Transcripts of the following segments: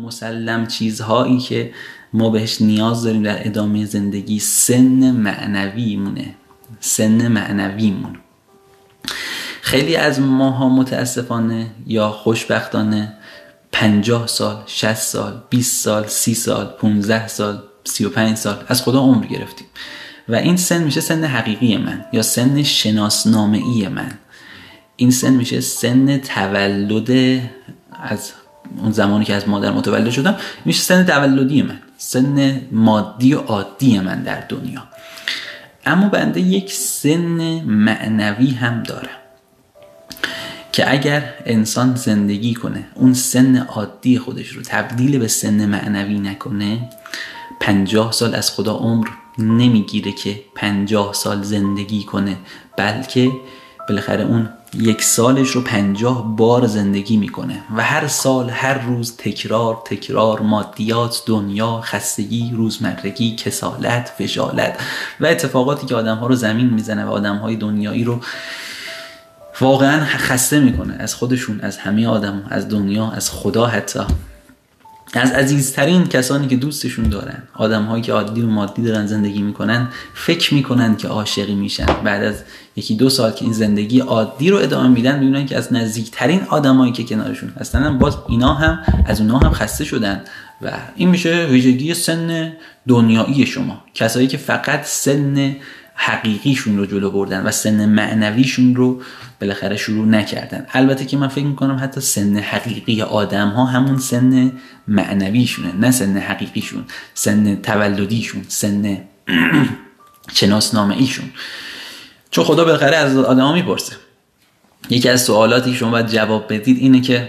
مسلم چیزهایی که ما بهش نیاز داریم در ادامه زندگی سن معنویمونه. سن معنویمون. خیلی از ماها متاسفانه یا خوشبختانه 50 سال، 60 سال، 20 سال، 30 سال، 15 سال، 35 سال از خدا عمر گرفتیم و این سن میشه سن حقیقی من یا سن شناسنامه‌ای من. این سن میشه سن تولد، از اون زمانی که از مادر متولد شدم میشه سن تولدی من، سن مادی و عادی من در دنیا. اما بنده یک سن معنوی هم دارم که اگر انسان زندگی کنه اون سن عادی خودش رو تبدیل به سن معنوی نکنه 50 سال از خدا عمر نمیگیره که 50 سال زندگی کنه، بلکه بالاخره اون یک سالش رو 50 بار زندگی میکنه و هر سال هر روز تکرار مادیات، دنیا، خستگی، روزمرگی، کسالت، فشالت و اتفاقاتی که آدم ها رو زمین میزنه و آدم های دنیایی رو واقعا خسته میکنه از خودشون، از همه آدم، از دنیا، از خدا، حتی از عزیزترین کسانی که دوستشون دارن. آدم هایی که عادی و مادی دارن زندگی میکنن فکر میکنن که عاشقی میشن، بعد از 1-2 سال که این زندگی عادی رو ادامه میدن میبینن که از نزدیکترین آدمایی که کنارشون هستن باز اینا هم از اونها هم خسته شدن و این میشه ویژگی سن دنیایی شما. کسایی که فقط سن حقیقیشون رو جلو بردن و سن معنویشون رو بالاخره شروع نکردن. البته که من فکر میکنم حتی سن حقیقی آدم ها همون سن معنویشونه، نه سن حقیقیشون، سن تولدیشون، سن شناسنامه‌ایشون. چون خدا بالاخره از آدم ها میپرسه. یکی از سوالاتی که شما باید جواب بدید اینه که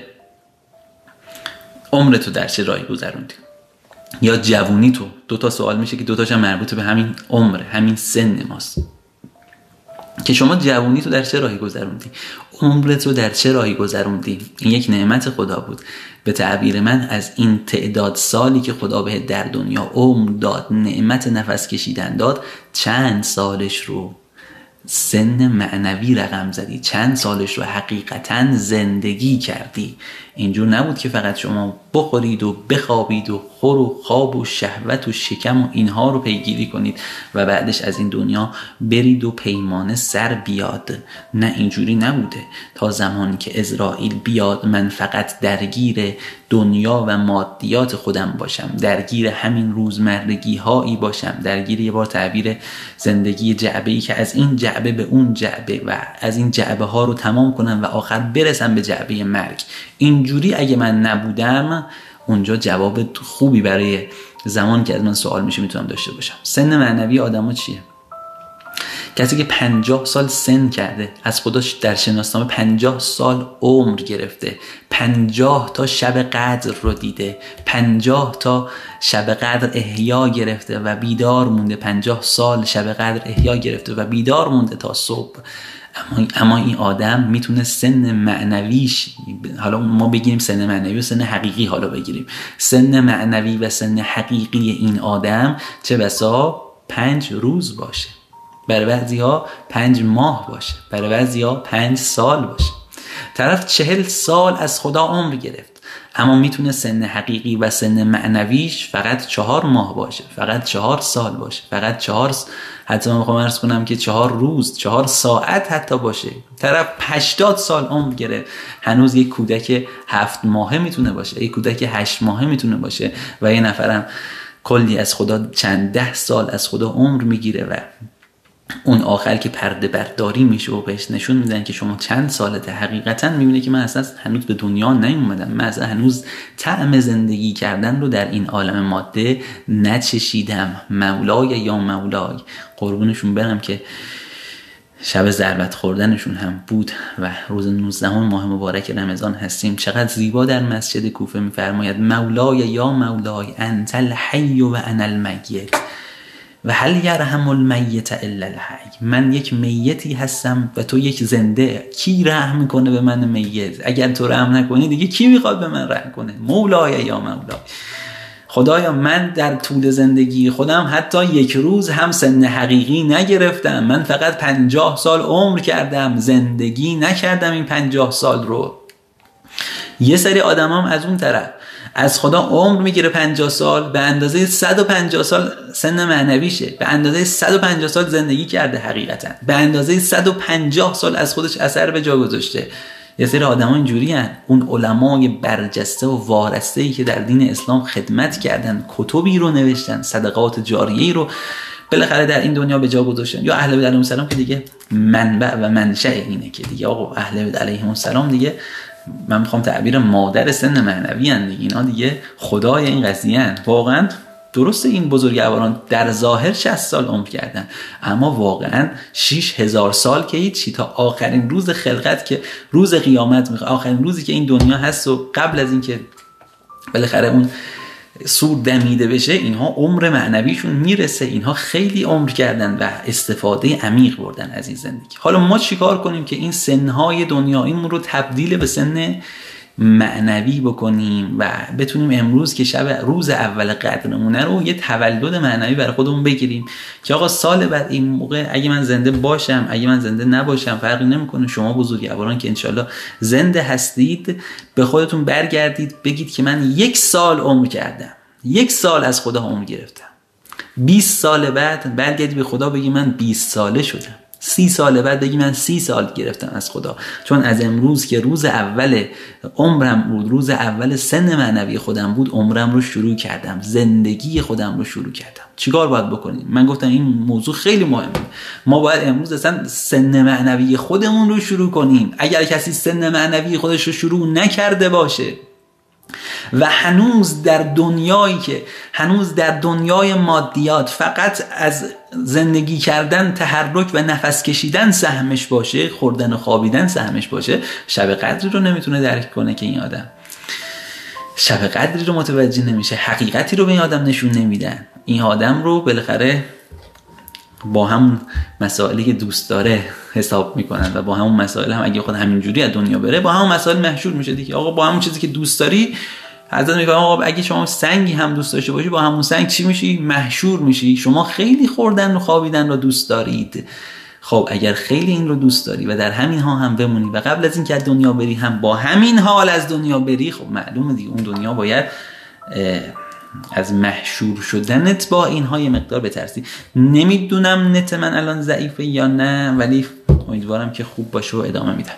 عمرتو در چه راهی گذروندی یا جوونی تو. 2 تا سوال میشه که 2 تاش هم مربوط به همین عمر، همین سن ماست که شما جوونی تو در چه راهی گذروندی، عمرت رو در چه راهی گذروندی. این یک نعمت خدا بود. به تعبیر من از این تعداد سالی که خدا بهت در دنیا عمر داد، نعمت نفس کشیدن داد، چند سالش رو سن معنوی رقم زدی، چند سالش رو حقیقتاً زندگی کردی. اینجور نبود که فقط شما بخورید و بخوابید و خور و خواب و شهوت و شکم و اینها رو پیگیری کنید و بعدش از این دنیا برید و پیمانه سر بیاد. نه، اینجوری نبوده. تا زمانی که عزرائیل بیاد من فقط درگیر دنیا و مادیات خودم باشم، درگیر همین روزمرگی هایی باشم، درگیر یه بار تعبیر زندگی جعبه‌ای که از این جعبه به اون جعبه و از این جعبه ها رو تمام کنم و آخر برسم به جعبه مرگ. اینجوری اگه من نبودم اونجا جواب خوبی برای زمان که از من سوال میشه میتونم داشته باشم. سن معنوی آدم ها چیه؟ کسی که 50 سال سن کرده، از خودش در شناسنامه 50 سال عمر گرفته، 50 تا شب قدر رو دیده، 50 تا شب قدر احیا گرفته و بیدار مونده، 50 سال شب قدر احیا گرفته و بیدار مونده تا صبح. اما این آدم میتونه سن معنویش، حالا ما بگیریم سن معنوی و سن حقیقی، حالا بگیریم سن معنوی و سن حقیقی این آدم چه بسا 5 روز باشه، برای بعضی‌ها 5 ماه باشه، برای بعضی‌ها 5 سال باشه. طرف 40 سال از خدا عمر گرفت اما میتونه سن حقیقی و سن معنویش فقط 4 ماه باشه، فقط 4 سال باشه، فقط 4 حتی من میخوام عرض کنم که 4 روز، 4 ساعت حتی باشه. طرف 80 سال عمر گرفت، هنوز یک کودک 7 ماهه میتونه باشه، یک کودک 8 ماهه میتونه باشه و یه نفرم کلی از خدا چند 10 سال از خدا عمر میگیره و اون آخر که پرده برداری میشه و بهش نشون میدن که شما چند سالته، حقیقتا میبینه که من اصلا هنوز به دنیا نیومدم، من اصلا هنوز طعم زندگی کردن رو در این عالم ماده نچشیدم. مولای یا مولای، قربونشون برم که شب ضربت خوردنشون هم بود و روز 19 ماه مبارک رمضان هستیم. چقدر زیبا در مسجد کوفه میفرماید مولای یا مولای انت الحی و انا المیت و هل یرحم المیت الا الحی. من یک میتی هستم و تو یک زنده، کی رحم میکنه به من میت؟ اگر تو رحم نکنی دیگه کی میخواد به من رحم کنه؟ مولای یا مولای، خدایا من در طول زندگی خودم حتی یک روز هم سن حقیقی نگرفتم، من فقط 50 سال عمر کردم، زندگی نکردم این 50 سال رو. یه سری آدم هم از اون طرف از خدا عمر میگیره 50 سال، به اندازه 150 سال سن معنویشه، به اندازه 150 سال زندگی کرده، حقیقتا به اندازه 150 سال از خودش اثر به جا گذاشته. یه سری آدم ها اینجوری هن. اون علمای برجسته و وارسته‌ای که در دین اسلام خدمت کردن، کتبی رو نوشتن، صدقات جاریه‌ای رو بالاخره در این دنیا به جا گذاشتن. یا اهل بیت علیهم السلام که دیگه منبع و منشأ اینه که دیگه آقا اهل بیت علیهم السلام دیگه من میخوام تعبیر مادر سن معنوی ان دیگه، اینا دیگه خدای این قضیه ان. واقعا درسته این بزرگواران در ظاهر 60 سال عمر کردن، اما واقعا 6000 سال که هیچی، تا آخرین روز خلقت که روز قیامت آخرین روزی که این دنیا هست و قبل از اینکه بالاخره اون سور دمیده بشه، اینها عمر معنویشون میرسه. اینها خیلی عمر کردن و استفاده عمیق بردن از این زندگی. حالا ما چیکار کنیم که این سنهای دنیاییمون رو تبدیل به سن معنوی بکنیم و بتونیم امروز که شب روز اول قدرمونه رو یه تولد معنوی برای خودمون بگیریم که آقا سال بعد این موقع اگه من زنده باشم اگه من زنده نباشم فرقی نمیکنه، شما بزرگواران که انشالله زنده هستید به خودتون برگردید بگید که من 1 سال عمر کردم، 1 سال از خدا عمر گرفتم. 20 سال بعد برگردی به خدا بگی من 20 ساله شدم. 30 سال بعد بگی من 30 سال گرفتم از خدا، چون از امروز که روز اول عمرم بود، روز اول سن معنوی خودم بود، عمرم رو شروع کردم، زندگی خودم رو شروع کردم. چیکار باید بکنیم؟ من گفتم این موضوع خیلی مهمه. ما باید امروز اصلا سن معنوی خودمون رو شروع کنیم. اگر کسی سن معنوی خودش رو شروع نکرده باشه و هنوز در دنیای مادیات فقط از زندگی کردن، تحرک و نفس کشیدن سهمش باشه، خوردن و خوابیدن سهمش باشه، شب قدری رو نمیتونه درک کنه که این آدم شب قدری رو متوجه نمیشه، حقیقتی رو به این آدم نشون نمیدن. این آدم رو بالاخره با همون مسائلی که دوست داره حساب میکنن و با همون مسائل هم اگه خود همینجوری از دنیا بره با همون مسائل محشور میشه دیگه. آقا با همون چیزی که دوست داری، حضرت میگه آقا اگه شما سنگی هم دوست داشته باشی با همون سنگ چی میشی؟ محشور میشی. شما خیلی خوردن و خوابیدن رو دوست دارید. خب اگر خیلی این رو دوست داری و در همین ها هم بمونی و قبل از این که از دنیا بری هم با همین حال از دنیا بری، خب معلومه دیگه اون دنیا باید از محشور شدنت با اینها یه مقدار بترسی. نمیدونم نت من الان ضعیفه یا نه، ولی امیدوارم که خوب باشه و ادامه میدم.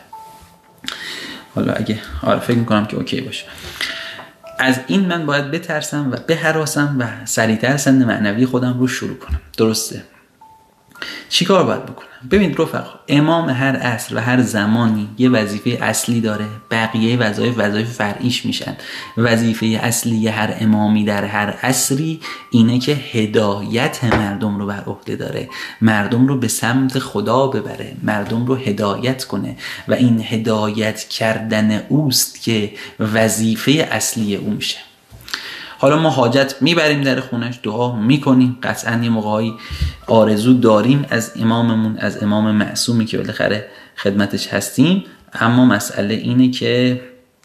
حالا اگه فکر میکنم که اوکی باشه. از این من باید بترسم و بهراسم و سریعتر سن معنوی خودم رو شروع کنم. درسته؟ چی کار باید بکنم؟ ببینید رفقا، امام هر عصر و هر زمانی یه وظیفه اصلی داره، بقیه وظایف فرعیش میشن. وظیفه اصلی هر امامی در هر عصری اینه که هدایت مردم رو بر عهده داره، مردم رو به سمت خدا ببره، مردم رو هدایت کنه و این هدایت کردن اوست که وظیفه اصلی او میشه. حالا ما حاجت میبریم در خونش، دعا میکنیم، قطعا یه موقعی آرزو داریم از اماممون، از امام معصومی که بالاخره خدمتش هستیم، اما مسئله اینه که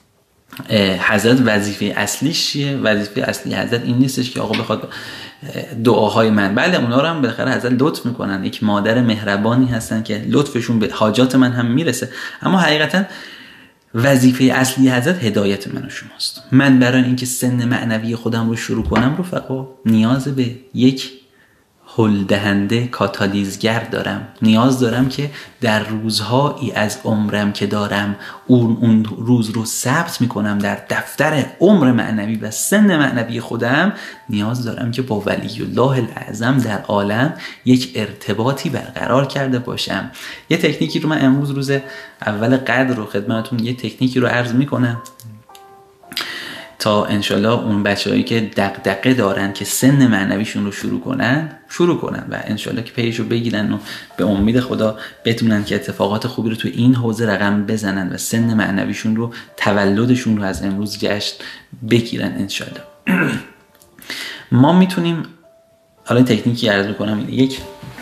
حضرت وظیفه اصلیش چیه؟ وظیفه اصلی حضرت این نیستش که آقا بخواد دعاهای من، بله اونا رو هم بالاخره حضرت لطف میکنن، یک مادر مهربانی هستن که لطفشون به حاجات من هم میرسه، اما حقیقتا وظیفه اصلی حضرت هدایت من و شماست. من برای اینکه سن معنوی خودم رو شروع کنم رفقا نیاز به یک هل دهنده کاتالیزگر دارم. نیاز دارم که در روزهایی از عمرم که دارم اون روز رو ثبت میکنم در دفتر عمر معنوی و سن معنوی خودم. نیاز دارم که با ولی الله الاعظم در عالم یک ارتباطی برقرار کرده باشم. یه تکنیکی رو من امروز روز اول قدر رو خدمتتون یه تکنیکی رو عرض میکنم تا انشالله اون بچه‌هایی که دغدغه دارن که سن معنویشون رو شروع کنن و انشالله که پیش رو بگیرن و به امید خدا بتونن که اتفاقات خوبی رو تو این حوزه رقم بزنن و سن معنویشون رو، تولدشون رو از امروز جشن بگیرن انشالله. ما میتونیم حالا تکنیکی عرض کنم اینه. یک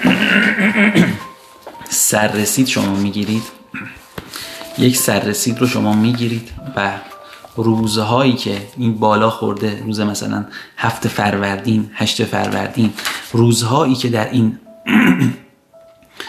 سررسید شما میگیرید، یک سررسید رو شما میگیرید و روزهایی که این بالا خورده، روز مثلا 7 فروردین، 8 فروردین، روزهایی که در این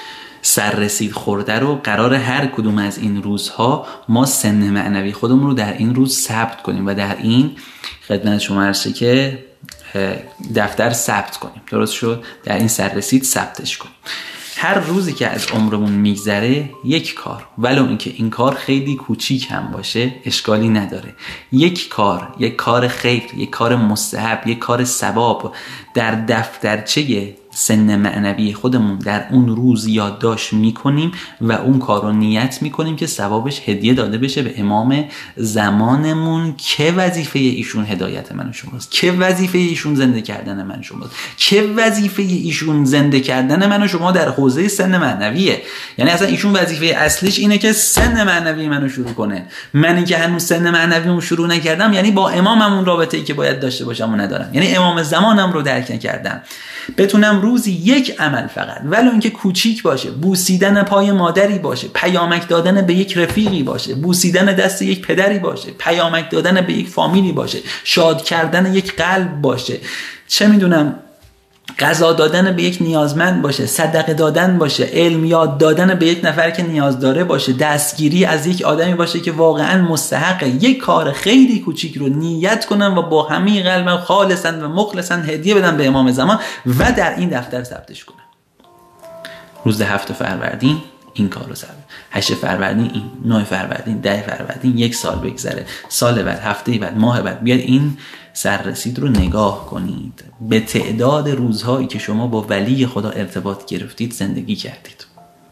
سررسید خورده رو قرار هر کدوم از این روزها ما سن معنوی خودمون رو در این روز ثبت کنیم و در این خدمت شما عرض که دفتر ثبت کنیم. درست شد؟ در این سررسید ثبتش کنیم. هر روزی که از عمرمون میگذره یک کار، ولو اینکه این کار خیلی کوچیک هم باشه اشکالی نداره، یک کار خیر، یک کار مستحب، یک کار ثواب در دفترچه سن معنوی خودمون در اون روز یادداشت میکنیم و اون کار رو نیت میکنیم که ثوابش هدیه داده بشه به امام زمانمون که وظیفه ایشون هدایت من و شماست، که وظیفه ایشون زنده کردن من و شماست، که وظیفه ایشون زنده کردن من و شما در حوزه سن معنویه. یعنی اصلا ایشون وظیفه اصلیش اینه که سن معنوی منو شروع کنه. منی که هنوز سن معنویمو شروع نکردم، یعنی با اماممون رابطه‌ای که باید داشته باشم و ندارم، یعنی امام زمانم رو درک نکردم. بتونم روزی یک عمل فقط، ولو اینکه کوچیک باشه، بوسیدن پای مادری باشه، پیامک دادن به یک رفیقی باشه، بوسیدن دست یک پدری باشه، پیامک دادن به یک فامیلی باشه، شاد کردن یک قلب باشه، چه میدونم غذا دادن به یک نیازمند باشه، صدقه دادن باشه، علم یاد دادن به یک نفر که نیاز داره باشه، دستگیری از یک آدمی باشه که واقعا مستحقه، یک کار خیلی کوچیک رو نیت کنم و با همه قلبم خالصا و مخلصا هدیه بدم به امام زمان و در این دفتر ثبتش کنم. روز 7 فروردین این کار رو ثبت، 8 فروردین این، 9 فروردین، 10 فروردین، یک سال بگذره، سال بعد، هفته بعد، ماه بعد، بیاد این سررسید رو نگاه کنید. به تعداد روزهایی که شما با ولی خدا ارتباط گرفتید زندگی کردید،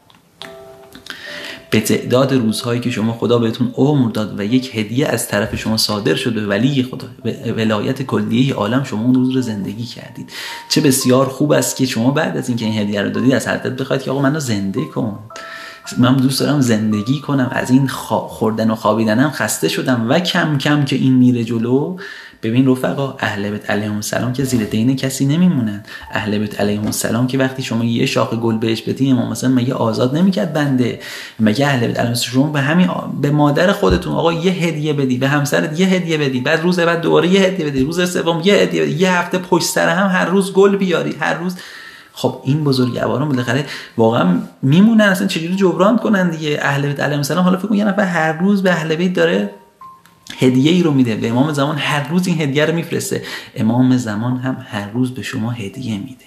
به تعداد روزهایی که شما خدا بهتون عمر داد و یک هدیه از طرف شما صادر شد به ولی خدا، به ولایت کلیه عالم، شما اون روز رو زندگی کردید. چه بسیار خوب است که شما بعد از اینکه این هدیه رو دادید از حضرت بخواید که آقا منو زنده کن، من دوست دارم زندگی کنم، از این خوردن و خوابیدنم خسته شدم و کم کم که این میره جلو. ببین رفقا، اهل بیت علیهم السلام که زیر دین کسی نمیمونن. اهل بیت علیهم السلام که وقتی شما یه شاخه گل بهش بدی، امام مثلا مگه آزاد نمیکرد بنده؟ مگه اهل بیت علیهم السلام به همین به مادر خودتون آقا یه هدیه بدی، به همسرت یه هدیه بدی، بعد روز بعد دوباره یه هدیه بدی، روز سوم یه هدیه بدی، یه هفته پشت سر هم هر روز گل بیاری، هر روز. خب این بزرگواران بالاخره واقعا میمونن، اصلا چجوری جبران کنن دیگه؟ اهل بیت علیهم السلام، حالا فکر کن یه نفر هر روز به اهل بیت داره هدیه ای رو میده، به امام زمان هر روز این هدیه رو میفرسته، امام زمان هم هر روز به شما هدیه میده.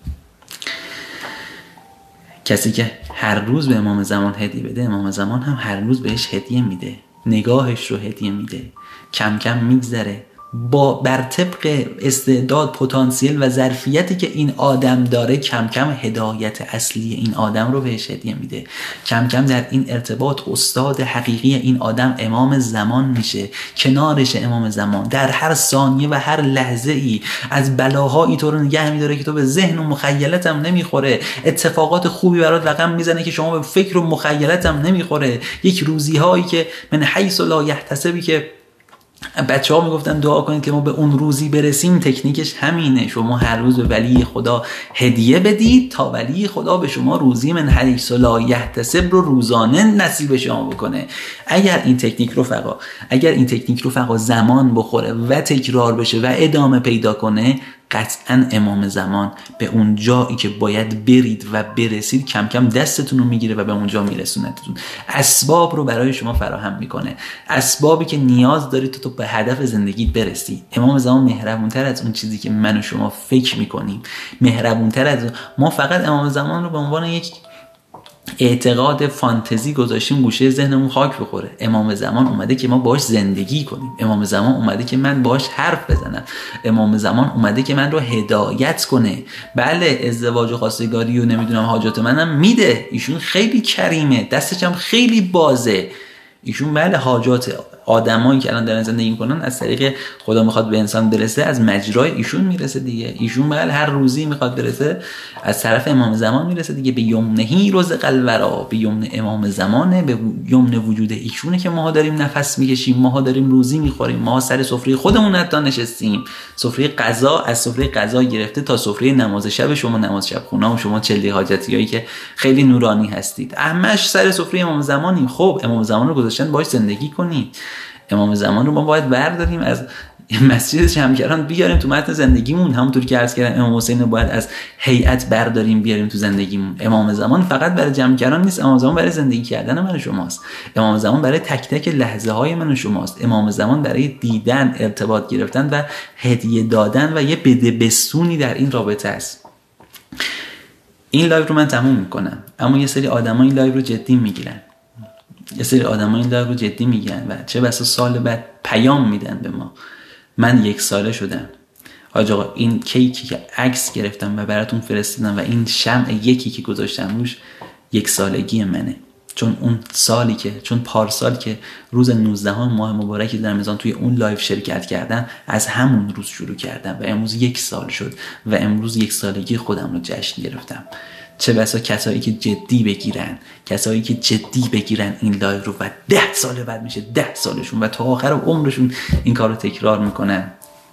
کسی که هر روز به امام زمان هدیه بده، امام زمان هم هر روز بهش هدیه میده، نگاهش رو هدیه میده. کم کم میگذره، بر طبق استعداد، پتانسیل و ظرفیتی که این آدم داره، کم کم هدایت اصلی این آدم رو بهش هدیه میده. کم کم در این ارتباط استاد حقیقی این آدم امام زمان میشه، کنارش امام زمان در هر ثانیه و هر لحظه ای از بلاهایی تو رو نگه میداره که تو به ذهن و مخیلت هم نمیخوره، اتفاقات خوبی برات رقم میزنه که شما به فکر و مخیلت هم نمیخوره، یک روزی هایی که من حیث لا یحتسبی که بچه‌ها میگفتن دعا کنید که ما به اون روزی برسیم. تکنیکش همینه، شما هر روز به ولی خدا هدیه بدید تا ولی خدا به شما روزی من حیث لا یحتسب رو روزانه نصیب شما بکنه. اگر این تکنیک رو فقط زمان بخوره و تکرار بشه و ادامه پیدا کنه، قطعا امام زمان به اون جایی که باید برید و برسید کم کم دستتون رو میگیره و به اونجا میرسونتتون. اسباب رو برای شما فراهم میکنه، اسبابی که نیاز دارید تو به هدف زندگیت برسی. امام زمان مهربونتر از اون چیزی که من و شما فکر میکنیم، مهربونتر از ما فقط امام زمان رو به عنوان یک اعتقاد فانتزی گذاشتیم گوشه ذهنمون خاک بخوره. امام زمان اومده که ما باهاش زندگی کنیم، امام زمان اومده که من باهاش حرف بزنم، امام زمان اومده که من رو هدایت کنه. بله ازدواج و خواستگاری و نمیدونم حاجات منم میده، ایشون خیلی کریمه، دستش هم خیلی بازه، ایشون بله حاجات آدمایی که الان دارن زندگی میکنن از طریق خدا میخواد به انسان برسه، از مجرای ایشون میرسه دیگه. ایشون بله هر روزی میخواد برسه، از طرف امام زمان میرسه دیگه. به یمنهی رزق الورا، به یمن امام زمانه، به یمن وجود ایشونه که ماها داریم نفس میکشیم، ماها داریم روزی میخوریم، ماها سر سفره خودمون حتی نشستیم. سفره قضا، از سفره قضا گرفته تا سفره نماز شب شما، نماز شب خونه و شما چلی حاجتیایی که خیلی نورانی هستید، همش سر سفره امام زمانیم. خب امام زمان رو گذاشتن باهاش زندگی کنید. امام زمان رو ما باید برداریم از مسجد جمکران بیاریم تو متن زندگیمون. همونطور که عرض کردم امام حسین رو باید از هیئت برداریم بیاریم تو زندگیمون. امام زمان فقط برای جمکران نیست، امام زمان برای زندگی کردن من و شماست. امام زمان برای تک تک لحظه های من و شماست. امام زمان برای دیدن، ارتباط گرفتن و هدیه دادن و یه بده بستونی در این رابطه است. این لایو رو من تموم میکنم، اما یه سری آدما این لایو رو جدی میگیرن، یه سری آدما این لایو رو جدی میگن و چه بسا سال بعد پیام میدن به ما. من 1 ساله شدم حاج آقا، این کیکی که عکس گرفتم و براتون فرستادم و این شمع یکی که گذاشتم روش 1 سالگی منه. چون اون سالی که پارسال که روز 19 ماه مبارک در رمضان توی اون لایو شرکت کردم، از همون روز شروع کردم و امروز 1 سال شد و امروز 1 سالگی خودم رو جشن گرفتم. چه بسا کسایی که جدی بگیرن این لایو رو و 10 سال بعد میشه 10 سالشون و تا آخر عمرشون این کار رو تکرار میکنن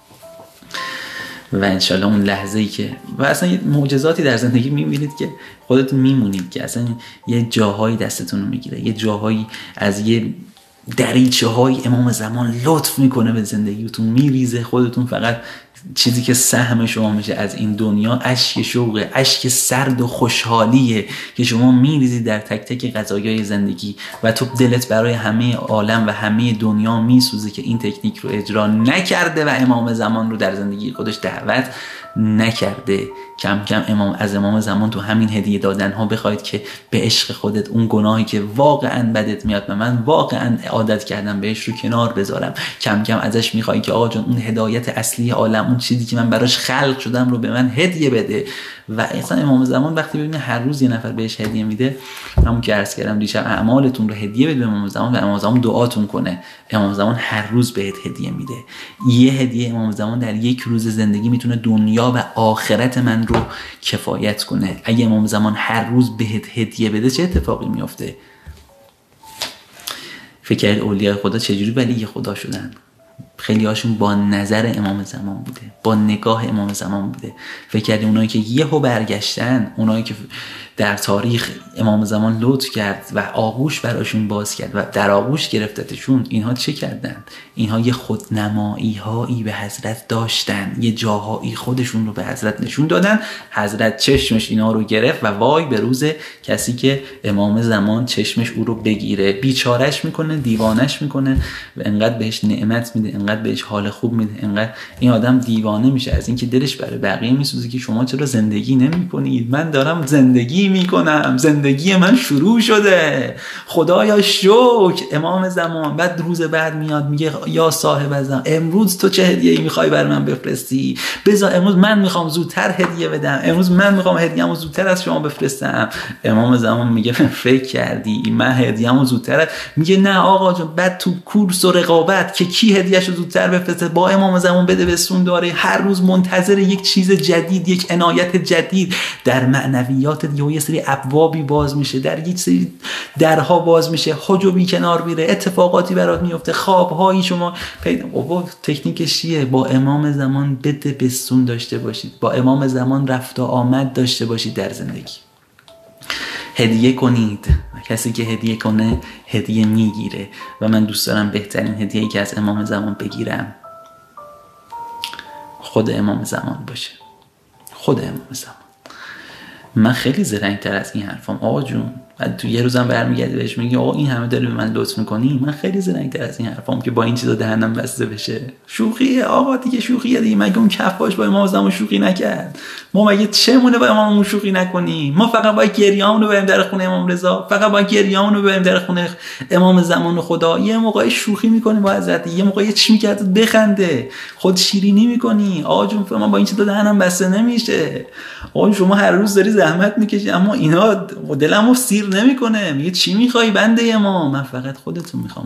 و انشالله اون لحظه‌ای که و اصلا یه معجزاتی در زندگی میبینید که خودتون میمونید که اصلا یه جاهایی دستتون رو میگیره، یه جاهایی از یه دریچه های امام زمان لطف میکنه به زندگیتون، میریزه. خودتون فقط چیزی که سهم شما میشه از این دنیا اشک شوقه، اشک سرد و خوشحالیه که شما میریزید در تک تک قضایای زندگی و تو دلت برای همه عالم و همه دنیا میسوزه که این تکنیک رو اجرا نکرده و امام زمان رو در زندگی خودش دعوت نکرده. کم کم از امام زمان تو همین هدیه دادن ها بخواید که به عشق خودت اون گناهی که واقعا بدت میاد و من واقعا عادت کردم بهش رو کنار بذارم. کم کم ازش میخوای که آقا جان اون هدایت اصلی عالم، اون چیزی که من براش خلق شدم رو به من هدیه بده. و اصلا امام زمان وقتی ببینه هر روز یه نفر بهش هدیه میده، همون که عرض کردم دیشب، اعمالتون رو هدیه بده به امام زمان و امام زمان دعاتون کنه. امام زمان هر روز بهت هدیه میده. یه هدیه امام زمان در 1 روز زندگی میتونه دنیا و آخرت من رو کفایت کنه. اگه امام زمان هر روز بهت هدیه بده چه اتفاقی میفته؟ فکر کرد اولیاء خدا چجوری ولی خدا شدن؟ خیلی هاشون با نظر امام زمان بوده، با نگاه امام زمان بوده. فکر کردی اونایی که یهو برگشتن، اونایی که در تاریخ امام زمان لطف کرد و آغوش براشون باز کرد و در آغوش گرفتتشون، اینها چه کردن؟ اینها یه خودنمایی هایی به حضرت داشتن، یه جاهایی خودشون رو به حضرت نشون دادن. حضرت چشمش اینا رو گرفت و وای به روز کسی که امام زمان چشمش او رو بگیره، بیچارش میکنه، دیوانش میکنه و انقدر بهش نعمت میده، انقدر بهش حال خوب میده، انقدر این آدم دیوانه میشه از اینکه دلش برای بقیه میسوزه که شما چرا زندگی نمیکنید؟ من دارم زندگی میکنم، زندگی من شروع شده، خدایا شکر. امام زمان بعد روز بعد میاد میگه یا صاحب ازم، امروز تو چه هدیه‌ای میخوای برای من بفرستی؟ بذار امروز من میخوام زودتر هدیه بدم، امروز من میخوام هدیه‌مو زودتر از شما بفرستم. امام زمان میگه فکر کردی من هدیه‌مو زودتر؟ میگه نه آقا جون، بعد تو کورس و رقابت که کی هدیه‌شو زودتر بفرسته با امام زمان بده بسون داره. هر روز منتظر یک چیز جدید، یک عنایت جدید. در معنویات یه سری ابوابی باز میشه، در یک سری درها باز میشه، حجبی کنار میره، اتفاقاتی برات میفته، خوابهایی شما پیدا. بابا تکنیکش چیه؟ با امام زمان بده بسون داشته باشید، با امام زمان رفت و آمد داشته باشید در زندگی. هدیه کنید. کسی که هدیه کنه هدیه میگیره و من دوست دارم بهترین هدیه‌ای که از امام زمان بگیرم خود امام زمان باشه. خود امام زمان. من خیلی زرنگ‌تر از این حرفام آقا جون. بعد تو یه روزم برمیگردی بهش میگی آقا این همه داری به من لطف میکنی؟ من خیلی زرنگ‌تر از این حرفام که با این چیزا دهنم بسته بشه. شوخیه آقا دیگه، شوخیه دیگه. مگه اون کفاش با امام زمان شوخی نکرد؟ ما مگه چمونه با اماممون شوخی نکنیم؟ ما فقط با گریه‌مون رو بریم در خونه امام رضا، فقط با گریه‌مون رو بریم در خونه امام زمان خدا. یه موقعی شوخی میکنی با حضرت، یه موقعی چی میکرد بخنده، خود شیرینی میکنی. آقا جون من با این چیزا دهنم بسته نمیشه. آقا شما هر روز داری زحمت میکشی اما اینا دلمو سیر نمیکنه. میگه چی میخوای بنده امام؟ من فقط خودتون میخوام.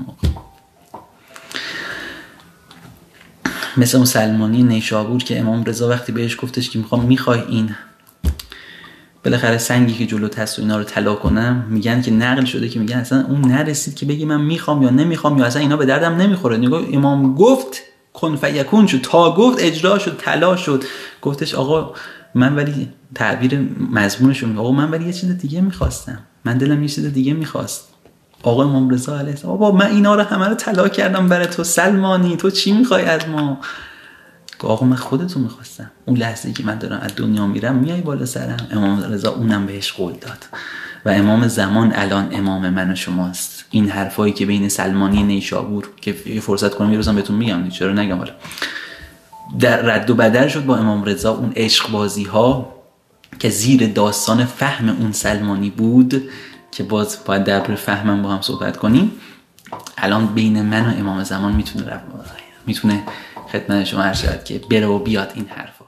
مثل اون سلمانی نیشابور که امام رضا وقتی بهش گفتش که میخوای این بالاخره سنگی که جلوت هست و اینا رو طلا کنم، میگن که نقل شده که میگن اصلا اون نرسید که بگی من میخوام یا نمیخوام یا اصلا اینا به دردم نمیخوره. نگاه امام گفت کن فیکون شد، تا گفت اجرا شد، طلا شد. گفتش آقا من ولی تعبیر مضمونش رو آقا من ولی یه چیز دیگه میخواستم، من دلم یه چیز دیگه میخواست. آقا امام رضا علیه السلام بابا من اینا رو همه رو طلا کردم برای تو سلمانی، تو چی میخوای از ما؟ آقا من خودتو میخواستم، اون لحظه که من دارم از دنیا میرم میای بالا سرم. امام رضا اونم بهش قول داد و امام زمان الان امام من و شماست. این حرفایی که بین سلمانی نیشابور که فرصت کنم یه روزم بهتون میگم، چرا نگم، حالا در رد و بدل شد با امام رضا. اون عشق بازی ها که زیر داستان فهم اون سلمانی بود که باز باید در فهمم با هم صحبت کنیم، الان بین من و امام زمان میتونه خدمت شما عرض شود که بره و بیاد این حرفا.